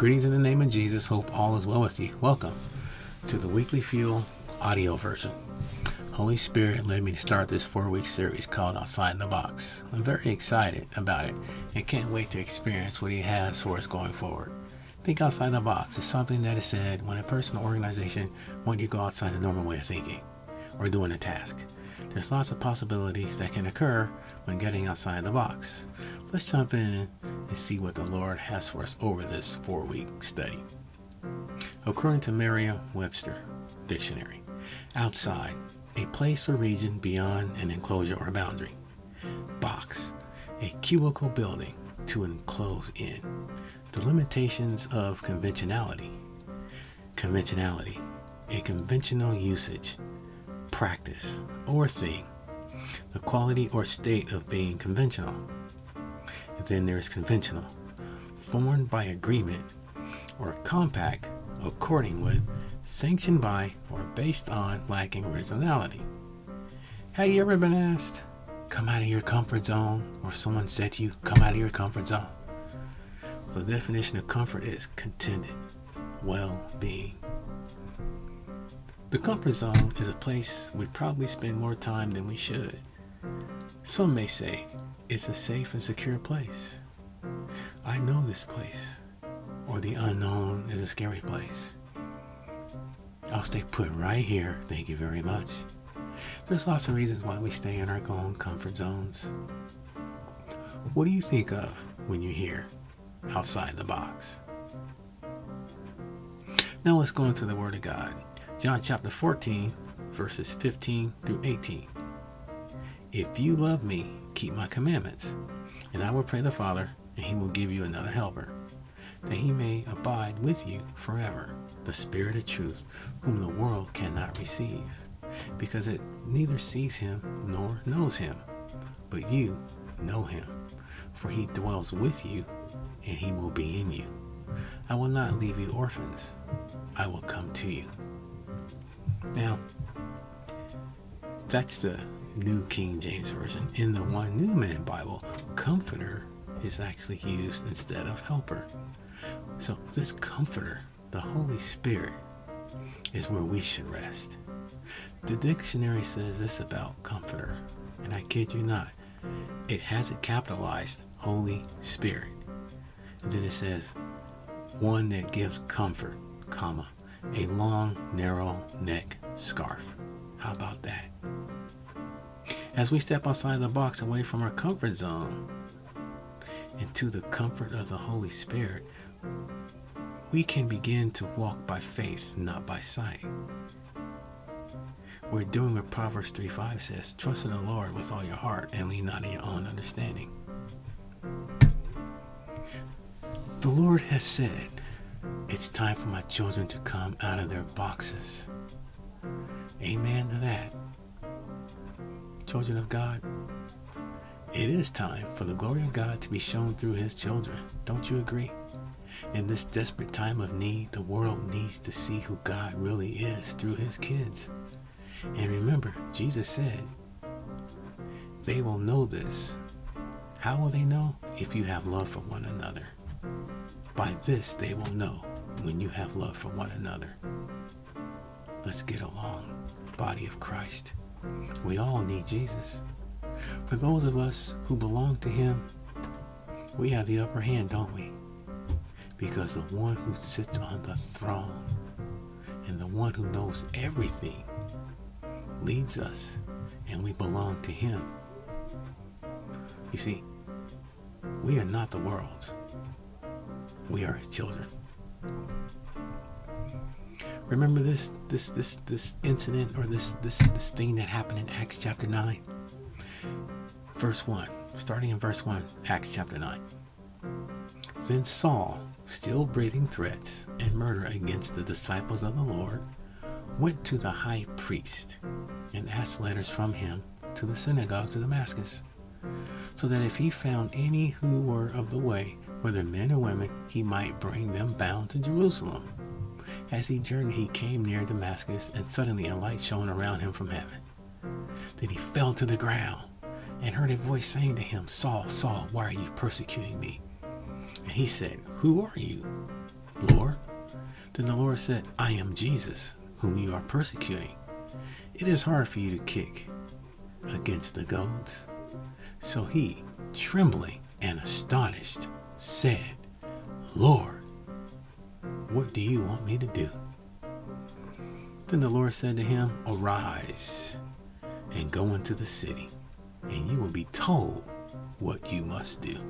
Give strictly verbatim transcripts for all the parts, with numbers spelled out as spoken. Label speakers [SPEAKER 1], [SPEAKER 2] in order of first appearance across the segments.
[SPEAKER 1] Greetings in the name of Jesus. Hope all is well with you. Welcome to the Weekly Fuel audio version. Holy Spirit led me to start this four-week series called Outside the Box. I'm very excited about it and can't wait to experience what He has for us going forward. Think outside the box is something that is said when a person or organization wants you to go outside the normal way of thinking or doing a task. There's lots of possibilities that can occur when getting outside the box. Let's jump in and see what the Lord has for us over this four-week study. According to Merriam-Webster Dictionary, outside, a place or region beyond an enclosure or boundary. Box, a cubical building to enclose in. The limitations of conventionality. Conventionality, a conventional usage, practice, or thing. The quality or state of being conventional. And then there's conventional, formed by agreement or compact, according with, sanctioned by, or based on lacking originality. Have you ever been asked, come out of your comfort zone, or someone said to you, come out of your comfort zone? The definition of comfort is contented, well-being. The comfort zone is a place we probably spend more time than we should. Some may say it's a safe and secure place. I know this place, or the unknown is a scary place. I'll stay put right here, thank you very much. There's lots of reasons why we stay in our own comfort zones. What do you think of when you hear outside the box? Now let's go into the Word of God. John chapter fourteen, verses fifteen through eighteen. If you love me, keep my commandments, and I will pray the Father, and he will give you another helper, that he may abide with you forever, the Spirit of truth, whom the world cannot receive, because it neither sees him nor knows him. But you know him, for he dwells with you, and he will be in you. I will not leave you orphans. I will come to you. Now, that's the New King James Version. In the One New Man Bible, comforter is actually used instead of helper. So this comforter, the Holy Spirit, is where we should rest. The dictionary says this about comforter, and I kid you not, it has it capitalized, Holy Spirit. And then it says, one that gives comfort, comma, a long, narrow neck scarf. How about that? As we step outside the box away from our comfort zone into the comfort of the Holy Spirit, we can begin to walk by faith, not by sight. We're doing what Proverbs three five says, trust in the Lord with all your heart and lean not on your own understanding. The Lord has said, it's time for my children to come out of their boxes. Amen to that. Children of God, it is time for the glory of God to be shown through his children. Don't you agree? In this desperate time of need, the world needs to see who God really is through his kids. And remember, Jesus said, they will know this. How will they know? If you have love for one another. By this they will know when you have love for one another. Let's get along, body of Christ. We all need Jesus. For those of us who belong to him, we have the upper hand, don't we? Because the one who sits on the throne and the one who knows everything leads us, and we belong to him. You see, we are not the world's. We are his children. Remember this this this this incident or this this this thing that happened in Acts chapter nine? Verse one. Starting in verse one, Acts chapter nine. Then Saul, still breathing threats and murder against the disciples of the Lord, went to the high priest and asked letters from him to the synagogues of Damascus, so that if he found any who were of the way, whether men or women, he might bring them bound to Jerusalem. As he journeyed, he came near Damascus, and suddenly a light shone around him from heaven. Then he fell to the ground and heard a voice saying to him, Saul, Saul, why are you persecuting me? And he said, who are you, Lord? Then the Lord said, I am Jesus, whom you are persecuting. It is hard for you to kick against the goads. So he, trembling and astonished, said, Lord, what do you want me to do? Then the Lord said to him, Arise and go into the city, and you will be told what you must do.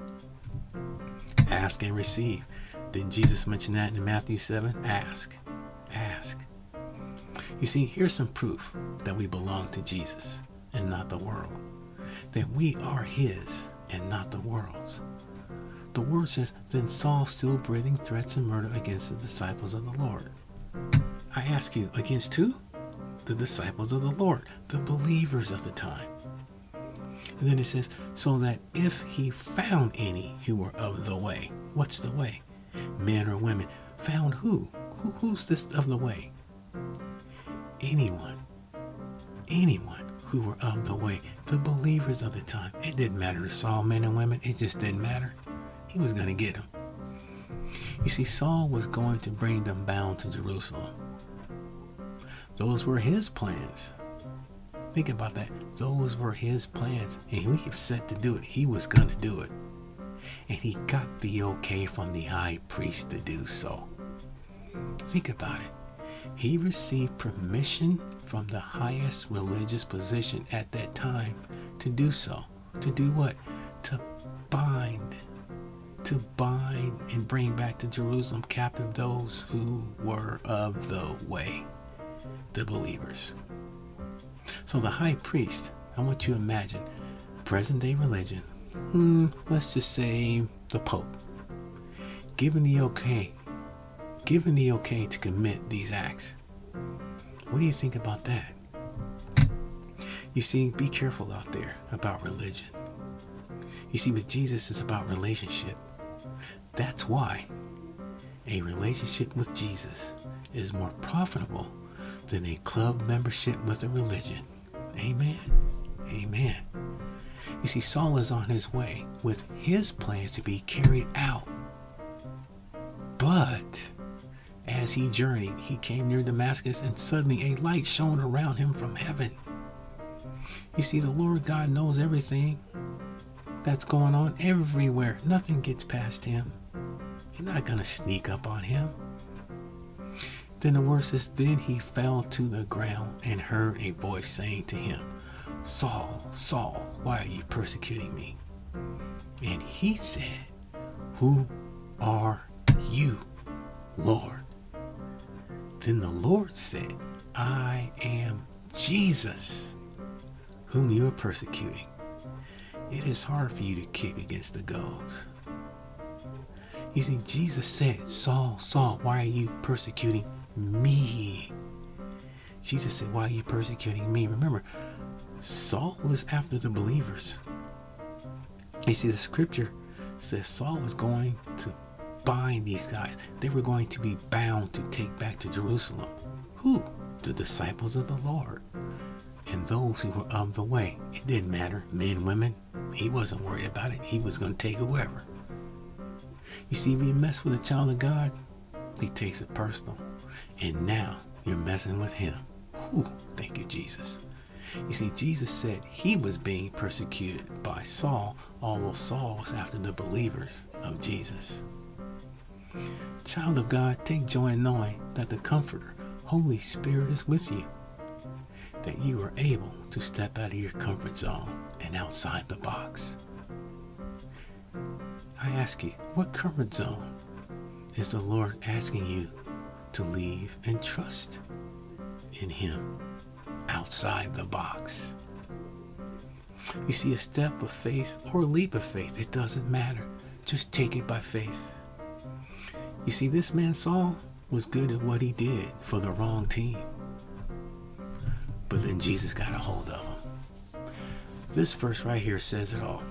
[SPEAKER 1] Ask and receive. Didn't Jesus mention that in Matthew seven? Ask, ask. You see, here's some proof that we belong to Jesus and not the world. That we are his and not the world's. The word says, then Saul, still breathing threats and murder against the disciples of the Lord. I ask you, against who? The disciples of the Lord, the believers of the time. And then it says, so that if he found any who were of the way. What's the way? Men or women. Found who? who who's this of the way? Anyone. Anyone who were of the way. The believers of the time. It didn't matter to Saul, men and women. It just didn't matter. He was going to get them. You see, Saul was going to bring them bound to Jerusalem. Those were his plans. Think about that. Those were his plans. And he was set to do it. He was going to do it. And he got the okay from the high priest to do so. Think about it. He received permission from the highest religious position at that time to do so. To do what? To bind. To bind and bring back to Jerusalem captive those who were of the way. The believers. So the high priest, I want you to imagine present day religion, hmm, let's just say the Pope, given the okay, given the okay to commit these acts. What do you think about that? You see, be careful out there about religion. You see, with Jesus, it's about relationship. That's why a relationship with Jesus is more profitable than a club membership with a religion. Amen. Amen. You see, Saul is on his way with his plans to be carried out. But as he journeyed, he came near Damascus, and suddenly a light shone around him from heaven. You see, the Lord God knows everything that's going on everywhere. Nothing gets past him. You're not going to sneak up on him. Then the word says, then he fell to the ground and heard a voice saying to him, Saul, Saul, why are you persecuting me? And he said, who are you, Lord? Then the Lord said, I am Jesus, whom you are persecuting. It is hard for you to kick against the goads. You see, Jesus said, Saul, Saul, why are you persecuting me? Jesus said, why are you persecuting me? Remember, Saul was after the believers. You see, the scripture says Saul was going to bind these guys. They were going to be bound to take back to Jerusalem. Who? The disciples of the Lord. And those who were of the way. It didn't matter. Men, women. He wasn't worried about it. He was going to take whoever. You see, when you mess with a child of God, he takes it personal. And now you're messing with him. Whew, thank you, Jesus. You see, Jesus said he was being persecuted by Saul, although Saul was after the believers of Jesus. Child of God, take joy in knowing that the Comforter, Holy Spirit, is with you. That you are able to step out of your comfort zone and outside the box. I ask you, what comfort zone is the Lord asking you to leave and trust in him outside the box? You see, a step of faith or a leap of faith, it doesn't matter. Just take it by faith. You see, this man Saul was good at what he did for the wrong team. But then Jesus got a hold of him. This verse right here says it all.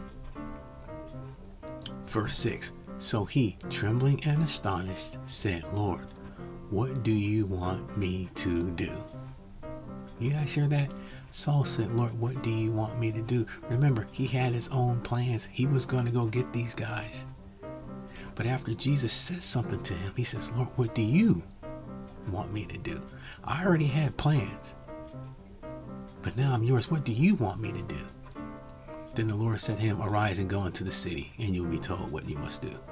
[SPEAKER 1] Verse six, so he, trembling and astonished, said, Lord, what do you want me to do? You guys hear that? Saul said, Lord, what do you want me to do? Remember, he had his own plans. He was going to go get these guys. But after Jesus says something to him, he says, Lord, what do you want me to do? I already had plans, but now I'm yours. What do you want me to do? Then the Lord said to him, arise and go into the city, and you'll be told what you must do.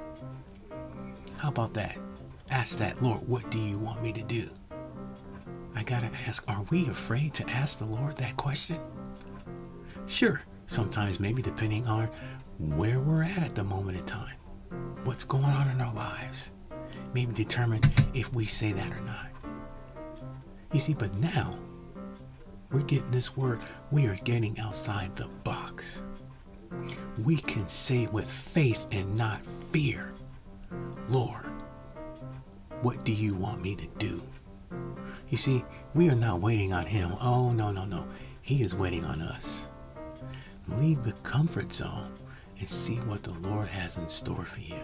[SPEAKER 1] How about that? Ask that, Lord, what do you want me to do? I gotta ask, are we afraid to ask the Lord that question? Sure, sometimes maybe depending on where we're at at the moment in time, what's going on in our lives, maybe determine if we say that or not. You see, but now we're getting this word, we are getting outside the box. We can say with faith and not fear, Lord, what do you want me to do? You see, we are not waiting on him. Oh, no, no, no. He is waiting on us. Leave the comfort zone and see what the Lord has in store for you.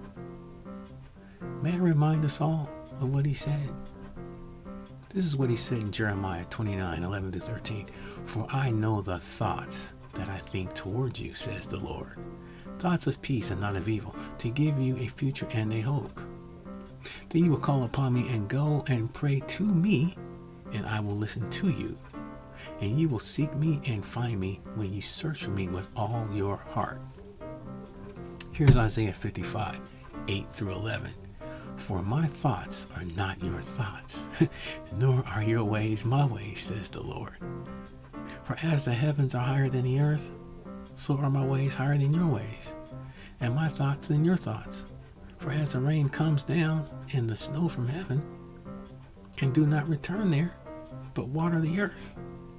[SPEAKER 1] May I remind us all of what he said? This is what he said in Jeremiah twenty-nine, eleven to thirteen. For I know the thoughts that I think towards you, says the Lord. Thoughts of peace and not of evil, to give you a future and a hope. Then you will call upon me and go and pray to me, and I will listen to you. And you will seek me and find me when you search for me with all your heart. Here's Isaiah fifty-five, eight through eleven. For my thoughts are not your thoughts, nor are your ways my ways, says the Lord. For as the heavens are higher than the earth, so are my ways higher than your ways, and my thoughts than your thoughts. For as the rain comes down and the snow from heaven, and do not return there, but water the earth,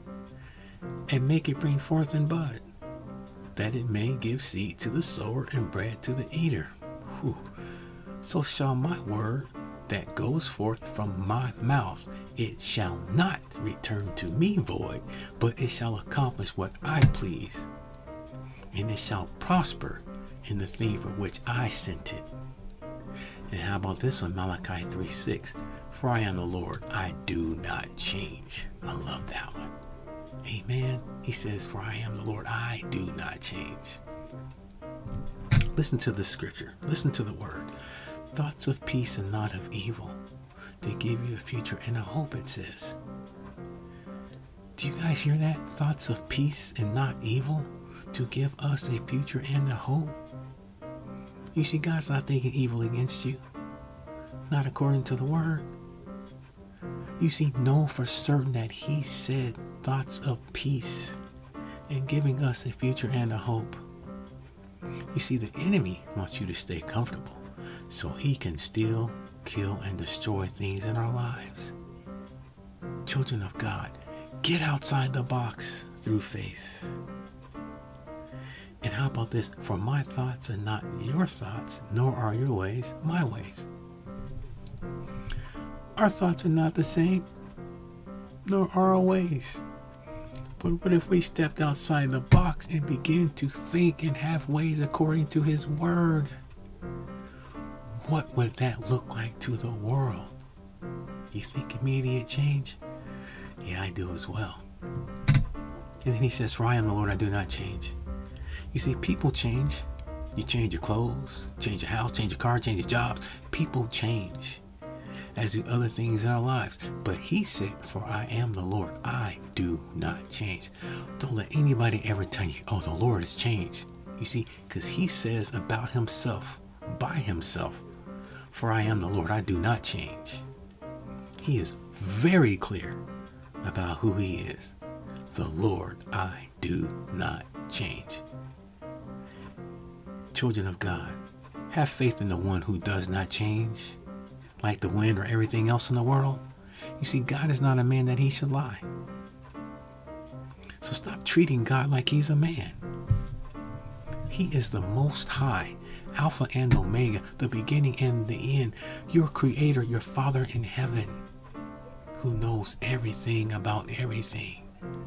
[SPEAKER 1] and make it bring forth and bud, that it may give seed to the sower and bread to the eater. Whew. So shall my word that goes forth from my mouth, it shall not return to me void, but it shall accomplish what I please, and it shall prosper in the thing for which I sent it. And how about this one, Malachi three six? For I am the Lord, I do not change. I love that one. Amen. He says, for I am the Lord, I do not change. Listen to the scripture. Listen to the word. Thoughts of peace and not of evil, to give you a future and a hope, it says. Do you guys hear that? Thoughts of peace and not evil, to give us a future and a hope. You see, God's not thinking evil against you, not according to the word. You see, know for certain that he said thoughts of peace and giving us a future and a hope. You see, the enemy wants you to stay comfortable so he can steal, kill, and destroy things in our lives. Children of God, get outside the box through faith. And how about this? For my thoughts are not your thoughts, nor are your ways my ways. Our thoughts are not the same, nor are our ways. But what if we stepped outside the box and begin to think and have ways according to his word? What would that look like to the world? You think immediate change? Yeah, I do as well. And then he says, for I am the Lord, I do not change. You see, people change. You change your clothes, change your house, change your car, change your jobs. People change, as do other things in our lives. But he said, for I am the Lord, I do not change. Don't let anybody ever tell you, oh, the Lord has changed. You see, because he says about himself, by himself, for I am the Lord, I do not change. He is very clear about who he is. The Lord, I do not change. Children of God, have faith in the one who does not change, like the wind or everything else in the world. You see, God is not a man that he should lie. So stop treating God like he's a man. He is the Most High, Alpha and Omega, the beginning and the end, your creator, your Father in heaven, who knows everything about everything.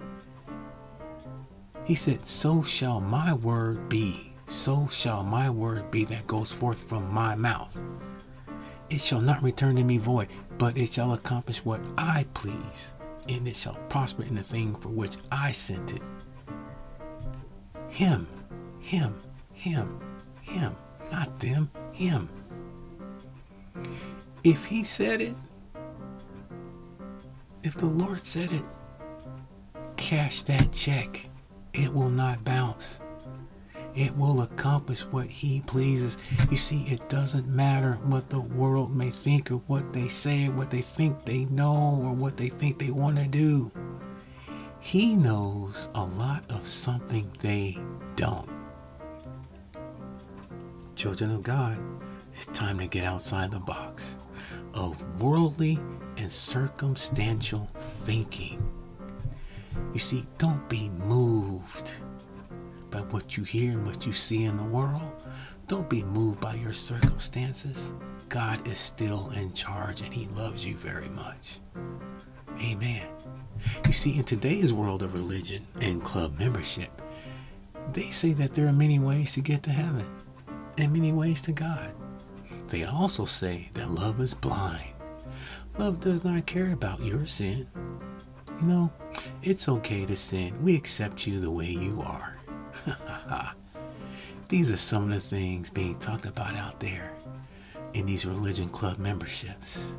[SPEAKER 1] He said, so shall my word be, so shall my word be that goes forth from my mouth. It shall not return to me void, but it shall accomplish what I please, and it shall prosper in the thing for which I sent it. Him, him, him, him, not them, him. If he said it, if the Lord said it, cash that check. It will not bounce. It will accomplish what he pleases. You see, it doesn't matter what the world may think or what they say, or what they think they know, or what they think they want to do. He knows a lot of something they don't. Children of God, it's time to get outside the box of worldly and circumstantial thinking. You see, don't be moved by what you hear and what you see in the world. Don't be moved by your circumstances. God is still in charge and he loves you very much. Amen. You see, in today's world of religion and club membership, they say that there are many ways to get to heaven and many ways to God. They also say that love is blind. Love does not care about your sin. You know, it's okay to sin. We accept you the way you are. These are some of the things being talked about out there in these religion club memberships.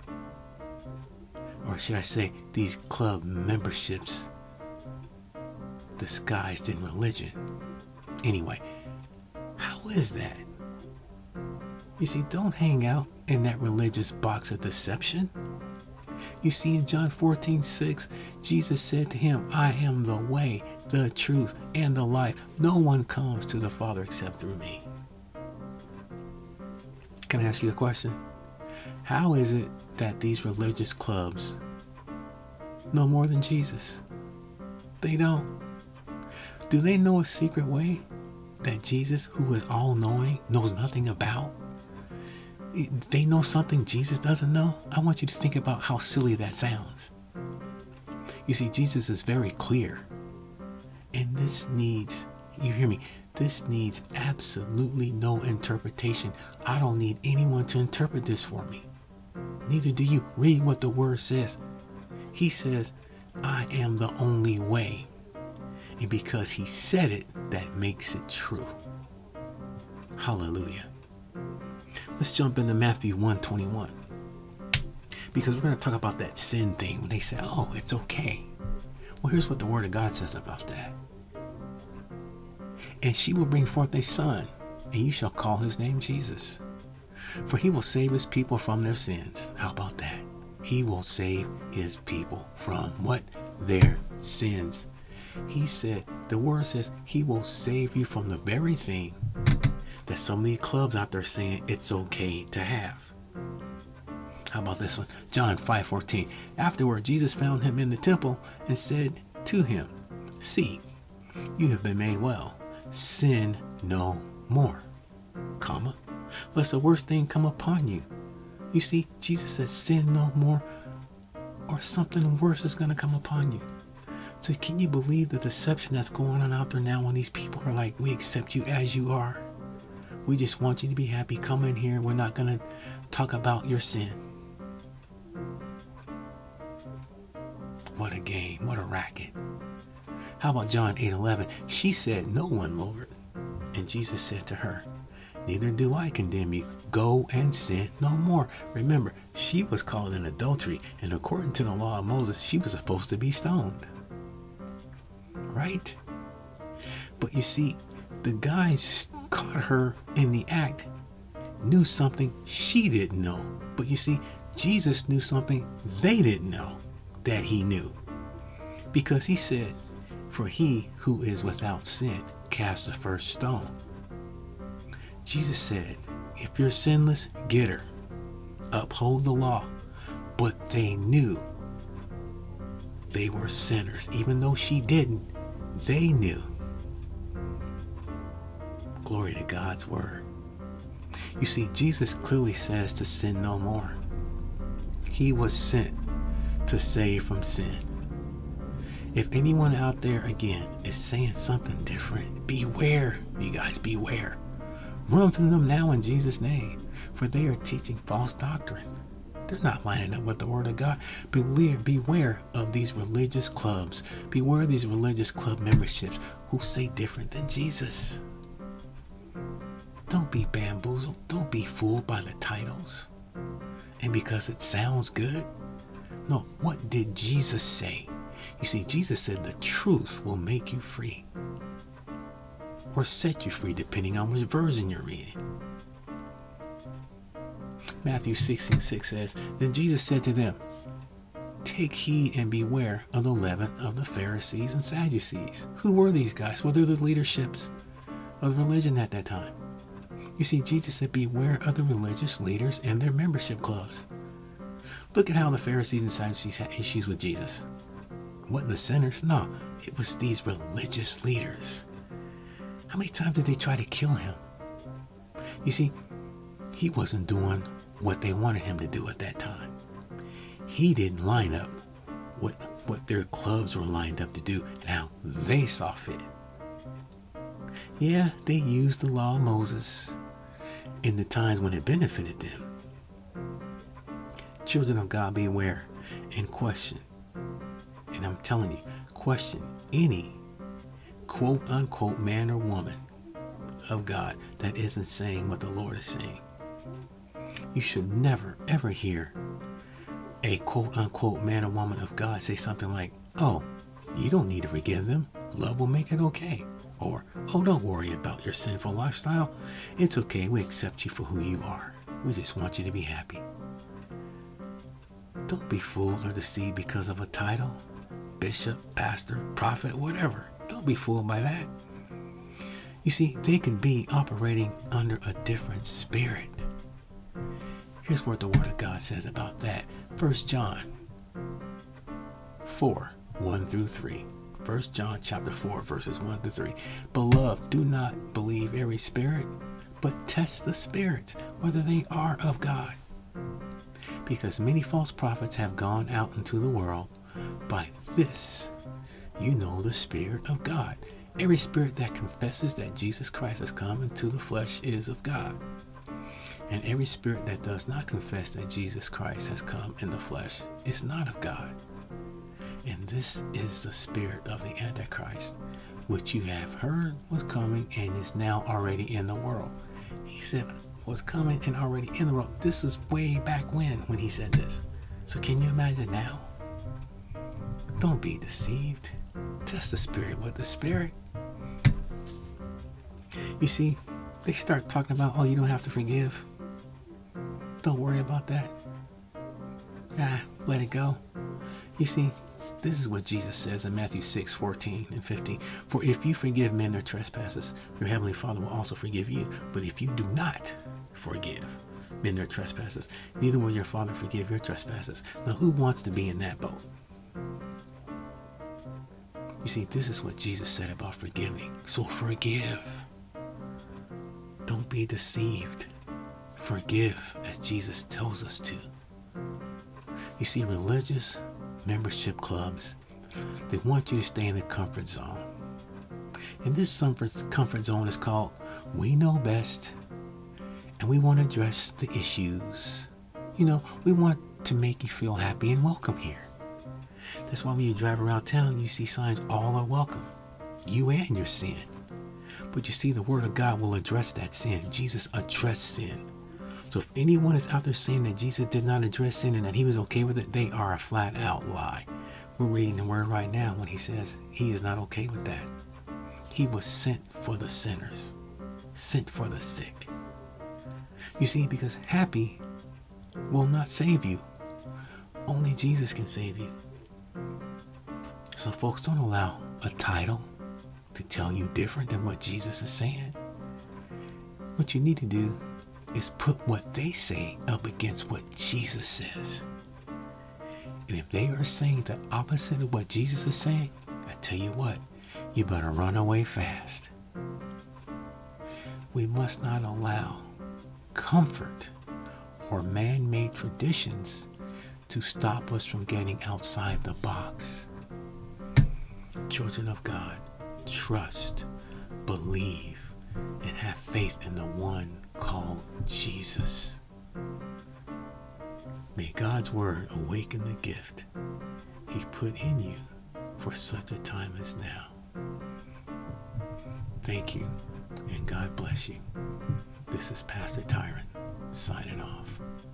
[SPEAKER 1] Or should I say, these club memberships disguised in religion. Anyway, how is that? You see, don't hang out in that religious box of deception. You see, in John fourteen six, Jesus said to him, I am the way, the truth, and the life. No one comes to the Father except through me. Can I ask you a question? How is it that these religious clubs know more than Jesus? They don't. Do they know a secret way that Jesus, who is all-knowing, knows nothing about? They know something Jesus doesn't know? I want you to think about how silly that sounds. You see, Jesus is very clear. And this needs, you hear me, this needs absolutely no interpretation. I don't need anyone to interpret this for me. Neither do you. Read what the word says. He says, I am the only way. And because he said it, that makes it true. Hallelujah. Let's jump into Matthew one twenty-one. Because we're going to talk about that sin thing when they say, oh, it's okay. Well, here's what the word of God says about that. And she will bring forth a son, and you shall call his name Jesus. For he will save his people from their sins. How about that? He will save his people from what? Their sins. He said, the word says he will save you from the very thing that so many clubs out there saying it's okay to have. How about this one? John five fourteen. Afterward, Jesus found him in the temple and said to him, see, you have been made well. Sin no more. Comma. Lest the worst thing come upon you. You see, Jesus says sin no more, or something worse is going to come upon you. So can you believe the deception that's going on out there now when these people are like, we accept you as you are. We just want you to be happy. Come in here. We're not going to talk about your sin. What a game. What a racket. How about John eight eleven? She said, no one, Lord. And Jesus said to her, neither do I condemn you. Go and sin no more. Remember, she was caught in adultery, and according to the law of Moses, she was supposed to be stoned. Right? But you see, the guys caught her in the act, knew something she didn't know. But you see, Jesus knew something they didn't know that he knew. Because he said, for he who is without sin cast the first stone. Jesus said, if you're sinless, get her. Uphold the law. But they knew they were sinners. Even though she didn't, they knew. Glory to God's word. You see, Jesus clearly says to sin no more. He was sent to save from sin. If anyone out there, again, is saying something different, beware, you guys, beware. Run from them now in Jesus' name, for they are teaching false doctrine. They're not lining up with the word of God. Beware, beware of these religious clubs. Beware of these religious club memberships who say different than Jesus. Don't be bamboozled. Don't be fooled by the titles. And because it sounds good? No, what did Jesus say? You see, Jesus said the truth will make you free. Or set you free, depending on which version you're reading. Matthew sixteen six says, Then Jesus said to them, Take heed and beware of the leaven of the Pharisees and Sadducees. Who were these guys? Well, they're the leaderships of the religion at that time. You see, Jesus said, beware of the religious leaders and their membership clubs. Look at how the Pharisees and Sadducees had issues with Jesus. Wasn't the sinners? No, it was these religious leaders. How many times did they try to kill him? You see, he wasn't doing what they wanted him to do at that time. He didn't line up what, what their clubs were lined up to do and how they saw fit. Yeah, they used the law of Moses in the times when it benefited them. Children of God, beware and question. And I'm telling you, question any quote unquote man or woman of God that isn't saying what the Lord is saying. You should never ever hear a quote unquote man or woman of God say something like, oh, you don't need to forgive them. Love will make it okay. Or, oh, don't worry about your sinful lifestyle. It's okay. We accept you for who you are. We just want you to be happy. Don't be fooled or deceived because of a title, bishop, pastor, prophet, whatever. Don't be fooled by that. You see, they can be operating under a different spirit. Here's what the Word of God says about that. First John four, one through three. First John chapter four, verses one through three. Beloved, do not believe every spirit, but test the spirits, whether they are of God. Because many false prophets have gone out into the world. By this, you know the Spirit of God. Every spirit that confesses that Jesus Christ has come into the flesh is of God. And every spirit that does not confess that Jesus Christ has come in the flesh is not of God. And this is the spirit of the Antichrist, which you have heard was coming and is now already in the world. He said was coming and already in the world. This is way back when, when he said this. So can you imagine now? Don't be deceived. Test the spirit with the spirit. You see, they start talking about, oh, you don't have to forgive. Don't worry about that. Nah, let it go. You see, this is what Jesus says in Matthew six, fourteen and fifteen. For if you forgive men their trespasses, your heavenly Father will also forgive you. But if you do not forgive men their trespasses, neither will your Father forgive your trespasses. Now, who wants to be in that boat? You see, this is what Jesus said about forgiving. So forgive. Don't be deceived. Forgive as Jesus tells us to. You see, religious membership clubs, they want you to stay in the comfort zone. And this comfort zone is called we know best, and we want to address the issues. You know, we want to make you feel happy and welcome here. That's why when you drive around town, you see signs, all are welcome, you and your sin. But you see, the Word of God will address that sin. Jesus addressed sin. So if anyone is out there saying that Jesus did not address sin and that he was okay with it, they are a flat out lie. We're reading the Word right now when he says he is not okay with that. He was sent for the sinners, sent for the sick. You see, because happy will not save you. Only Jesus can save you. So folks, don't allow a title to tell you different than what Jesus is saying. What you need to do is put what they say up against what Jesus says. And if they are saying the opposite of what Jesus is saying, I tell you what, you better run away fast. We must not allow comfort or man-made traditions to stop us from getting outside the box. Children of God, trust, believe, and have faith in the one called Jesus. May God's word awaken the gift he put in you for such a time as now. Thank you, and God bless you. This is Pastor Tyron, signing off.